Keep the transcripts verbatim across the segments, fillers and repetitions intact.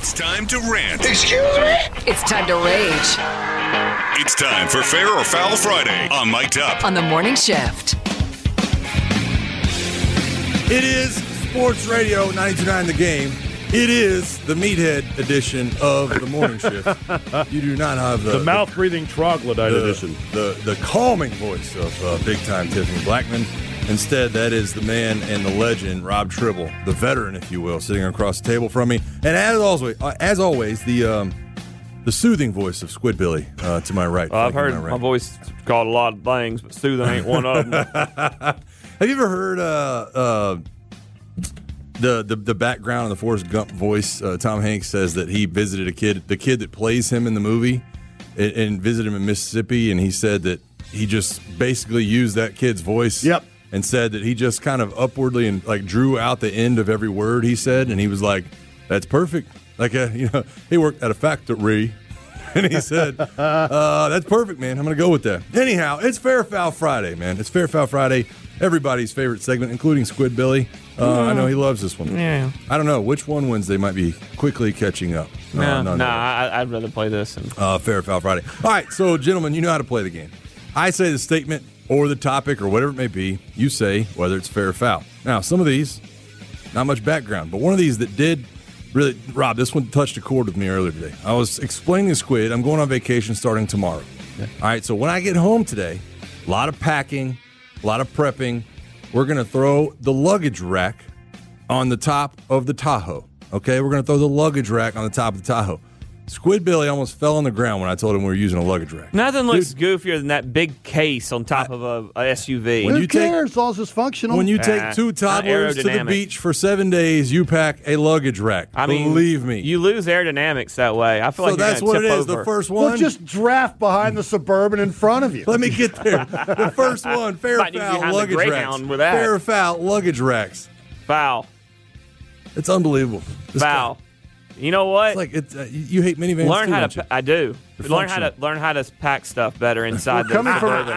It's time to rant. Excuse me? It's time to rage It's time for Fair or Foul Friday on Mic'd Up. on the morning shift. It is Sports Radio ninety-two point nine The Game. It is the meathead edition of the morning shift. You do not have the, The mouth-breathing troglodyte the, edition. the, the calming voice of uh, big-time Tiffany Blackman. Instead, that is the man and the legend, Rob Tribble, the veteran, if you will, sitting across the table from me. And as always, uh, as always the um, the soothing voice of Squidbilly uh, to my right. Well, I've flanking heard my my right. voice called a lot of things, but soothing ain't one of them. Have you ever heard uh, uh, the, the the background of the Forrest Gump voice? Uh, Tom Hanks says that he visited a kid, the kid that plays him in the movie, and, and visited him in Mississippi, and he said that he just basically used that kid's voice. Yep. And said that he just kind of upwardly and like drew out the end of every word he said, and he was like, "That's perfect." Like a, you know, he worked at a factory, and he said, uh, "That's perfect, man. I'm gonna go with that." Anyhow, it's Fair Foul Friday, man. It's Fair Foul Friday. Everybody's favorite segment, including Squidbilly. Uh, I know he loves this one. Yeah. I don't know which one Wednesday might be quickly catching up. Uh, No, none no, of it. I, I'd rather play this. And Uh, Fair Foul Friday. All right, so gentlemen, you know how to play the game. I say the statement or the topic or whatever it may be. You say whether it's fair or foul. Now, some of these, not much background, but one of these that did really, Rob, this one touched a chord with me earlier today. I was explaining to Squid, I'm going on vacation starting tomorrow. Okay. All right, so when I get home today, a lot of packing, a lot of prepping. We're going to throw the luggage rack on the top of the Tahoe. Okay, we're going to throw the luggage rack on the top of the Tahoe. Squidbilly almost fell on the ground when I told him we were using a luggage rack. nothing looks goofier than that big case on top of a, a S U V. When Who you take- cares? All this functional. When you Ah, take two not toddlers to the aerodynamic. beach for seven days, you pack a luggage rack. I mean, Believe me. you lose aerodynamics that way. I feel so like you're that's gonna what it tip is. over. The first well, one. just draft behind the Suburban in front of you. Let me get there. The first one, fair Might need to be foul behind the luggage racks. Greyhound with that. Fair foul luggage racks. Foul, It's unbelievable. This foul. guy- You know what? It's like it's, uh, you you hate minivans. learn too, how don't to. you? Pa- I do. They're Learn how to functional. learn how to pack stuff better inside the coming from-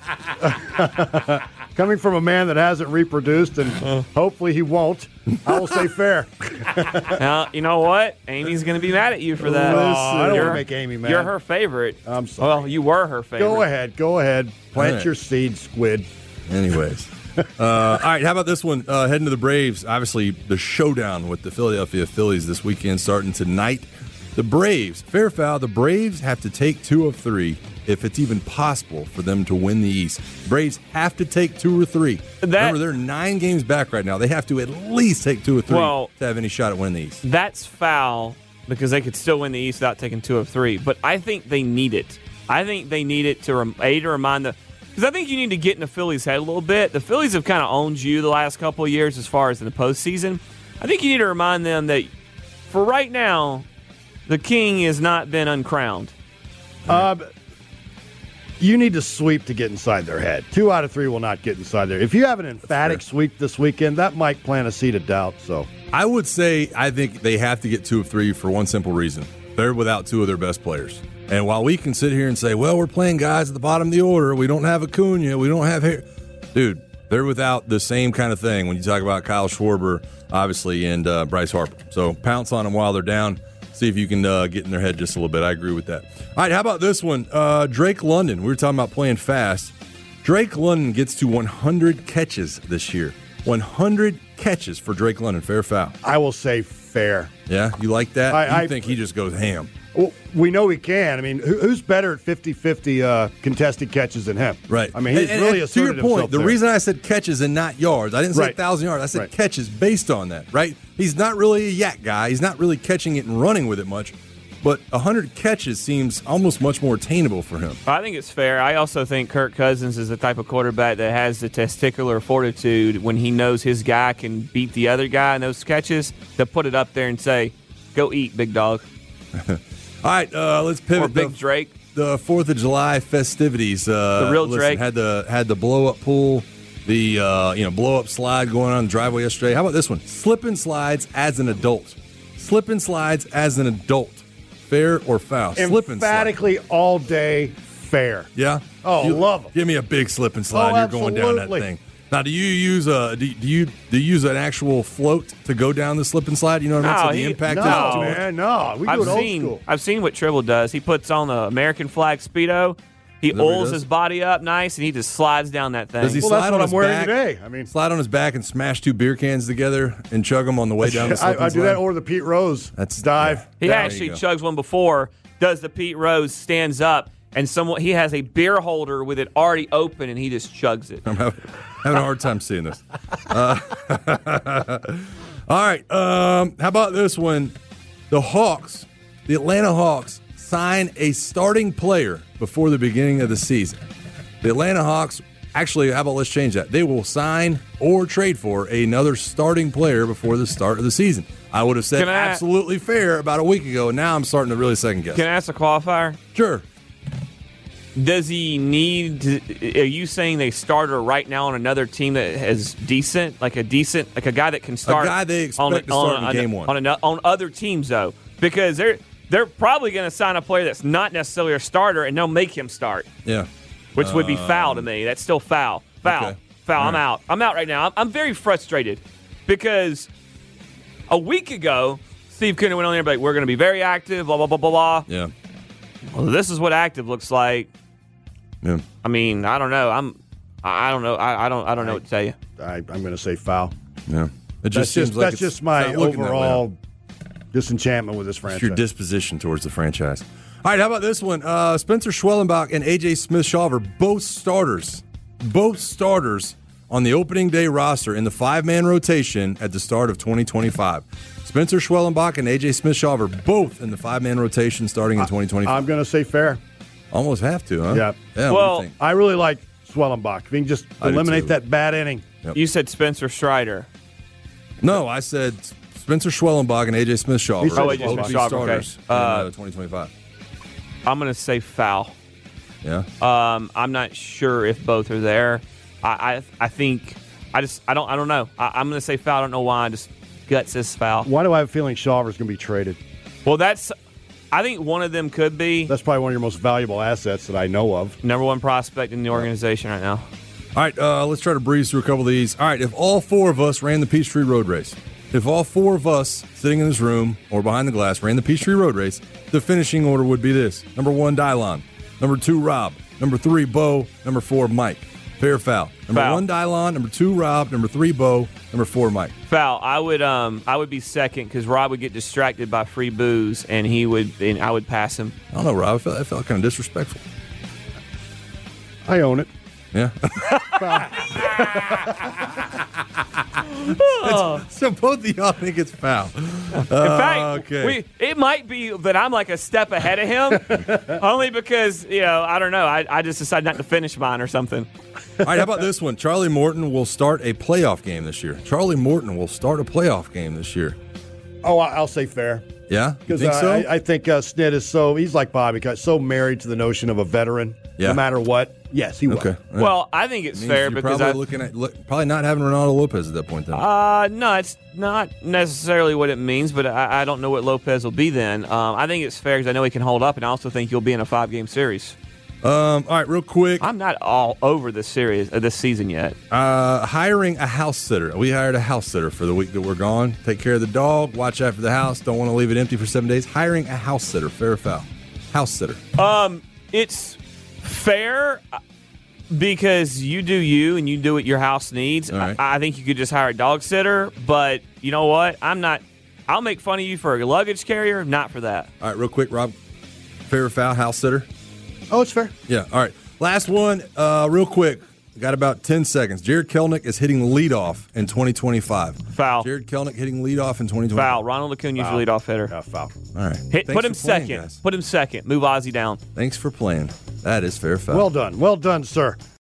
Suburban. Coming from a man that hasn't reproduced, and Uh. hopefully he won't, I will say fair. Now, you know what? Amy's going to be mad at you for that. Listen, I don't You're- wanna make Amy mad. You're her favorite. I'm sorry. Well, you were her favorite. Go ahead, go ahead. Plant All right. your seed, Squid. Anyways. uh, all right, how about this one? Uh, heading to the Braves. Obviously, the showdown with the Philadelphia Phillies this weekend starting tonight. The Braves, fair foul, the Braves have to take two of three if it's even possible for them to win the East. Braves have to take two or three. That- Remember, they're nine games back right now. They have to at least take two or three Well- to have any shot at winning the East. That's foul because they could still win the East without taking two of three. But I think they need it. I think they need it to rem- a to remind the because I think you need to get in the Phillies' head a little bit. The Phillies have kind of owned you the last couple of years as far as in the postseason. I think you need to remind them that for right now, the king has not been uncrowned. Uh, you need to sweep to get inside their head. Two out of three will not get inside there. If you have an emphatic sweep this weekend, that might plant a seed of doubt. So I would say I think they have to get two of three for one simple reason. They're without two of their best players. And while we can sit here and say, well, we're playing guys at the bottom of the order, we don't have Acuna, we don't have here. Dude, they're without the same kind of thing when you talk about Kyle Schwarber, obviously, and uh, Bryce Harper. So pounce on them while they're down. See if you can uh, get in their head just a little bit. I agree with that. All right, how about this one? Uh, Drake London. We were talking about playing fast. Drake London gets to one hundred catches this year. one hundred catches for Drake London. Fair foul. I will say fair. Yeah, you like that? I- you I- think he just goes ham. Well, we know he can. I mean, who, who's better at fifty-fifty uh, contested catches than him? Right. I mean, he's And- and- really and to your asserted point, himself the there. reason I said catches and not yards, I didn't say Right. one thousand yards. I said Right. catches based on that, right? He's not really a yak guy. He's not really catching it and running with it much. But one hundred catches seems almost much more attainable for him. I think it's fair. I also think Kirk Cousins is the type of quarterback that has the testicular fortitude when he knows his guy can beat the other guy in those catches to put it up there and say, go eat, big dog. All right, uh, let's pivot. Or Big the, Drake. The Fourth of July festivities. Uh, The real listen, Drake. had the had the blow up pool, the uh, you know blow up slide going on in the driveway yesterday. How about this one? Slip and slides as an adult. Slip and slides as an adult. Fair or foul? Slip and slide. Emphatically all day fair. Yeah. Oh, You- love 'em. Give me a big slip and slide. Oh, You're going down that absolutely. thing. Now, do you use a do, do you do you use an actual float to go down the slip and slide? You know what I mean? No, So the he- impact No, is too much? man, no. We do I've it old seen school. I've seen what Tribble does. He puts on the American flag Speedo. He Is that what he oils does? his body up nice, and he just slides down that thing. Does he Well, slide that's on what his I'm wearing back? today. I mean, Slide on his back and smash two beer cans together and chug them on the way down the slip I, I and do that slide? or the Pete Rose That's- dive. yeah. He There you actually go. chugs one before, does the Pete Rose, stands up, and someone he has a beer holder with it already open, and he just chugs it. I'm having, having a hard time seeing this. Uh, all right. Um, how about this one? The Hawks, the Atlanta Hawks, sign a starting player before the beginning of the season. The Atlanta Hawks, actually, how about let's change that? They will sign or trade for another starting player before the start of the season. I would have said Can I- absolutely fair about a week ago, and now I'm starting to really second guess. Can I ask a qualifier? Sure. Does he need? To, are you saying they starter right now on another team that is decent, like a decent, like a guy that can start? guy they expect on, to start in game one. on, ano- on other teams though, because they're they're probably going to sign a player that's not necessarily a starter, and they'll make him start, Yeah. which would be foul to me. That's still foul, foul, Okay. foul. All I'm right. out. I'm out right now. I'm, I'm very frustrated because a week ago, Steve Keenan went on there and be like, "We're going to be very active." Blah blah blah blah blah. Yeah. Well, this is what active looks like. Yeah. I mean, I don't know. I'm, I I don't know. I, I don't. I don't know what to tell you. I, I'm going to say foul. Yeah. It That's just seems just like that's it's just my not looking that way now. overall disenchantment with this It's franchise. your disposition towards the franchise. All right, how about this one? Uh, Spencer Schwellenbach and A J Smith-Shawver, both starters, both starters on the opening day roster in the five-man rotation at the start of twenty twenty-five. Spencer Schwellenbach and A J Smith-Shawver, both in the five-man rotation starting in twenty twenty-five. I'm going to say fair. Almost have to, huh? Yeah. Yeah. What Well, do you think? I really like Swellenbach. If you can just I do eliminate too. that bad inning. Yep. You said Spencer Strider. No, I said Spencer Schwellenbach and A J Smith-Shawver. He said both A J be Smith-Shawver, starters okay. in Uh, uh, twenty twenty-five. I'm going to say foul. Yeah. Um, I'm not sure if both are there. I, I, I think I just I don't I don't know. I, I'm going to say foul. I don't know why. I just gut says foul. Why do I have a feeling Shawver's going to be traded? Well, that's. I think one of them could be That's probably one of your most valuable assets that I know of. number one prospect in the organization right now. All right, uh, let's try to breeze through a couple of these. All right, if all four of us ran the Peachtree Road Race, if all four of us sitting in this room or behind the glass ran the Peachtree Road Race, the finishing order would be this. Number one, Dylon. Number two, Rob. Number three, Bo. Number four, Mike. Fair or foul? Number Foul. one, Dylon. Number two, Rob. Number three, Bo. Number four, Mike. Foul. I would um I would be second because Rob would get distracted by free booze and he would and I would pass him. I don't know, Rob. I felt, I felt kind of disrespectful. I own it. Yeah. So both of y'all think it's foul. In fact, okay. we, it might be that I'm like a step ahead of him, only because you know I don't know. I, I just decided not to finish mine or something. All right, how about this one? Charlie Morton will start a playoff game this year. Charlie Morton will start a playoff game this year. Oh, I- I'll say fair. Yeah? You Because think so? I, I think uh, Snit is so, he's like Bobby, got so married to the notion of a veteran, Yeah. no matter what. Yes, he will. okay. Yeah. Well, I think it's Means fair you're because probably I looking at look, probably not having Ronaldo Lopez at that point then. uh no, it's not necessarily what it means, but I, I don't know what Lopez will be then. Um, I think it's fair because I know he can hold up, and I also think he'll be in a five game series. um, all right, real quick. I'm not all over this series uh, this season yet. Uh, hiring a house sitter. We hired a house sitter for the week that we're gone. Take care of the dog. Watch after the house. Don't want to leave it empty for seven days. Hiring a house sitter. Fair or foul? House sitter. Um, it's fair uh, because you do you and you do what your house needs. All right. I, I think you could just hire a dog sitter, but you know what? I'm not. I'll make fun of you for a luggage carrier, not for that. All right, real quick, Rob. Fair or foul? House sitter. Oh, it's fair. Yeah. All right. Last one, uh, real quick. Got about ten seconds. Jared Kelnick is hitting leadoff in twenty twenty-five. Foul. Jared Kelnick hitting leadoff in twenty twenty-five. Foul. Ronald Acuna's your leadoff hitter. Yeah, foul. All right. Hit, Thanks put him for playing, second. guys. Put him second. Move Ozzy down. Thanks for playing. That is fair foul. Well done. Well done, sir.